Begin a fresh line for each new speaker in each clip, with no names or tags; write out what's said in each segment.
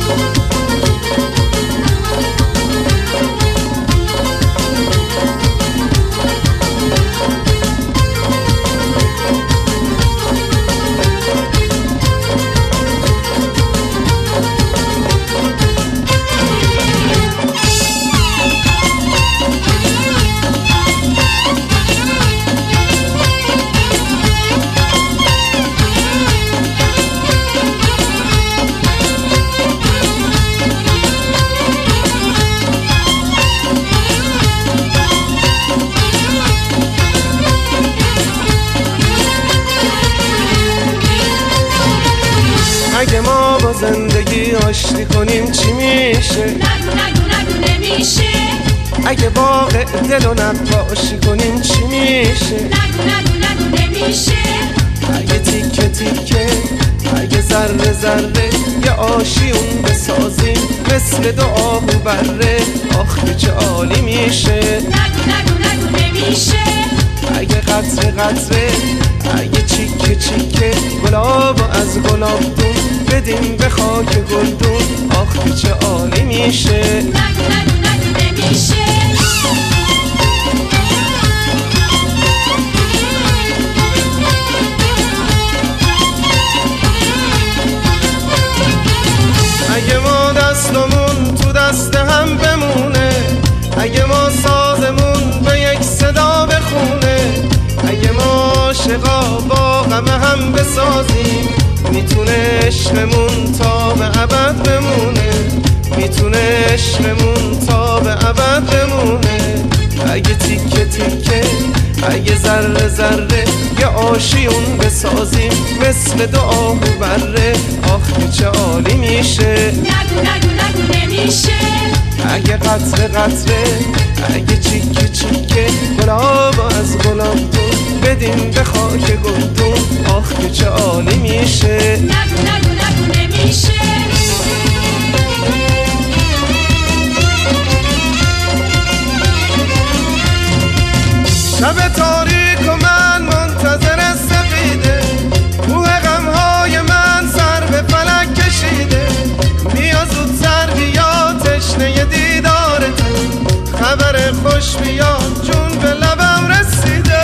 اگه ما با زندگی آشتی کنیم چی میشه؟
نگو نمیشه.
اگه واقع دل و نقاشی کنیم چی میشه؟
نگو نمیشه.
اگه تیکه تیکه، اگه ذره ذره یه آشیون بسازیم مثل دعا و بره، آخه چه عالی میشه.
نگو نمیشه.
اگه قطره قطره، اگه چیکه چیکه گلابو از گلابدون بدیم به خاک گلدون، آخه چه عالی میشه.
نگو نمیشه.
اگه ما دستمون تو دست هم بمونه، اگه ما سازمون به یک صدا بخونه، اگه ما عاشقا با غم هم بسازیم، میتونه عشقمون تا به ابد بمونه، میتونه عشقمون تا به ابد بمونه. اگه تیکه تیکه، اگه ذره ذره یه آشیون بسازیم مثل دعا و بره، آخه چه عالی میشه.
نگو نمیشه.
اگه قطره قطره، اگه چیکه چیکه گلابو از گلابدون بدیم به خاک گلدون، آخه چه عالی میشه.
نگو نمیشه.
شب تاریک و من منتظر سپیده، کوه غمهای من سر به فلک کشیده، بیا زودتر بیا تشنه دیدارت، خبر خوش بیاد جون به لبم رسیده.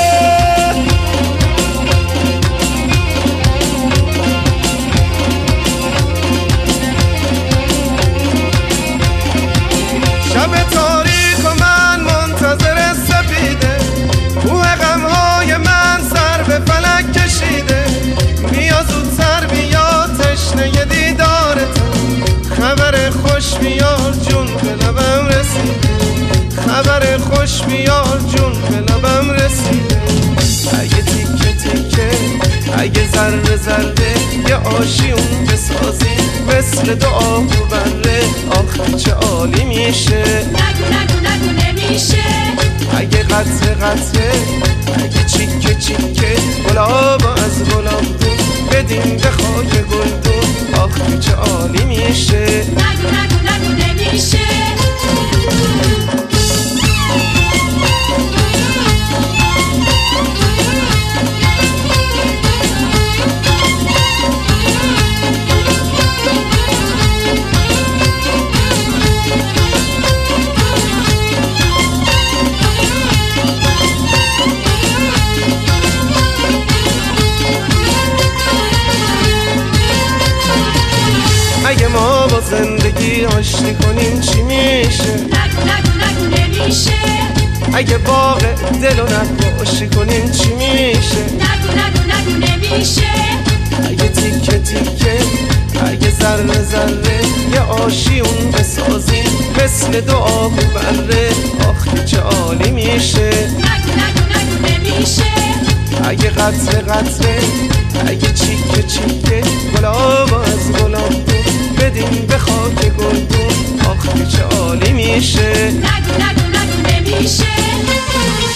شب تاریک و من منتظر سپیده، کوه غمهای من سر به فلک کشیده، بیا زودتر بیا تشنه دیدارت، خبر خوش بیار جون به لبم رسیده، خبر خوش بیار جون به لبم رسیده. اگه تیکه تیکه، اگه ذره ذره یه آشیون بسازیم مثل دعا و بره، آخه چه عالی میشه.
نگو نمیشه.
اگه قطره قطره، اگه چیکه چیکه گلابو از گلابدون بدیم به خاک گلدون، آخه چه عالی میشه.
نگو نمیشه.
اگه ما با زندگی آشتی کنیم چی میشه؟
نگو نمیشه.
اگه واقع دل و نقاشی کنیم چی میشه؟
نگو نمیشه.
اگه تیکه تیکه، اگه ذره ذره یه آشیون بسازیم مثل دعا و بره، آخه چه عالی میشه.
نگو نمیشه.
اگه قطره قطره، اگه چیکه چیکه گلابو از گلابدون بدیم به خاک گلدون، آخه چه عالی میشه.
نگو نمیشه.